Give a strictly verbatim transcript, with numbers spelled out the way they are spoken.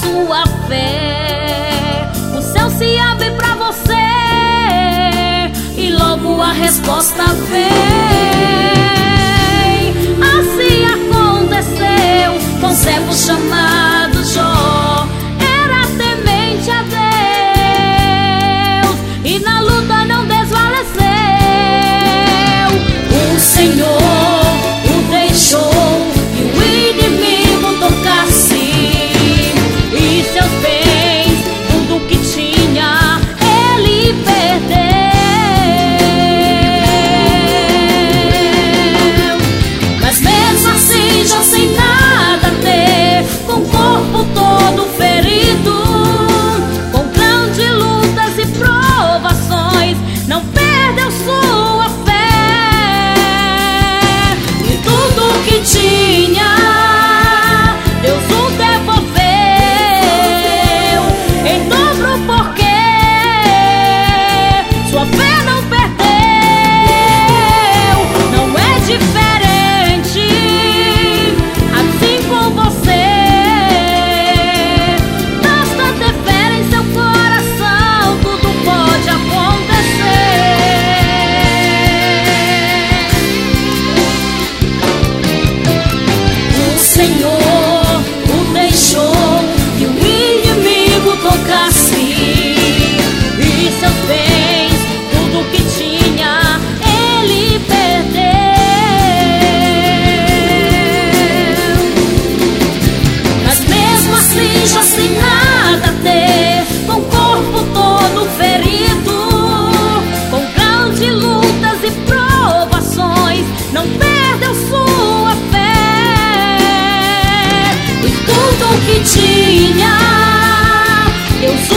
sua fé, o céu se abre pra você e logo a resposta vem. Assim aconteceu com o servo chamado Jó. Era temente a Deus e na luta não desvaleceu. O Senhor o deixou e o inimigo tocasse, e seus bens, tudo que tinha, ele perdeu. Mas mesmo assim, já sem nada ter, com o corpo todo ferido, com grandes lutas e provações, não perdeu sua fé. E tudo que tinha, Deus o devolveu em dobro, porque sua fé não perdeu. Não é diferente assim com você. Basta ter fé em seu coração, tudo pode acontecer. O Senhor o deixou que o inimigo tocasse, e seus bens, tudo que tinha, ele perdeu. Mas mesmo assim, já sem nada ter, com o corpo todo ferido, com grandes lutas e provações, não perdeu sua fé. E tudo que tinha, Deus